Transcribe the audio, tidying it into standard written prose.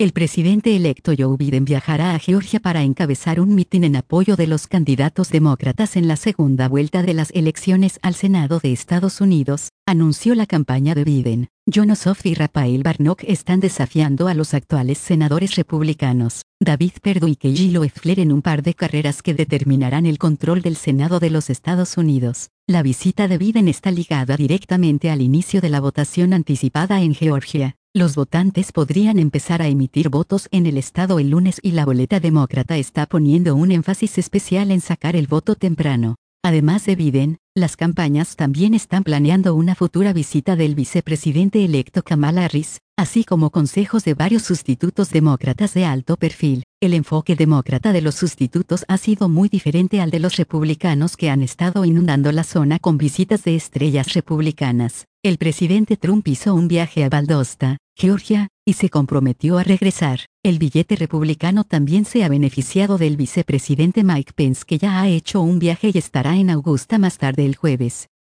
El presidente electo Joe Biden viajará a Georgia para encabezar un mitin en apoyo de los candidatos demócratas en la segunda vuelta de las elecciones al Senado de Estados Unidos, anunció la campaña de Biden. Jon Ossoff y Raphael Warnock están desafiando a los actuales senadores republicanos, David Perdue y Kelly Loeffler, en un par de carreras que determinarán el control del Senado de los Estados Unidos. La visita de Biden está ligada directamente al inicio de la votación anticipada en Georgia. Los votantes podrían empezar a emitir votos en el estado el lunes y la boleta demócrata está poniendo un énfasis especial en sacar el voto temprano. Además de Biden, las campañas también están planeando una futura visita del vicepresidente electo Kamala Harris, así como consejos de varios sustitutos demócratas de alto perfil. El enfoque demócrata de los sustitutos ha sido muy diferente al de los republicanos, que han estado inundando la zona con visitas de estrellas republicanas. El presidente Trump hizo un viaje a Valdosta, Georgia, y se comprometió a regresar. El billete republicano también se ha beneficiado del vicepresidente Mike Pence, que ya ha hecho un viaje y estará en Augusta más tarde el jueves.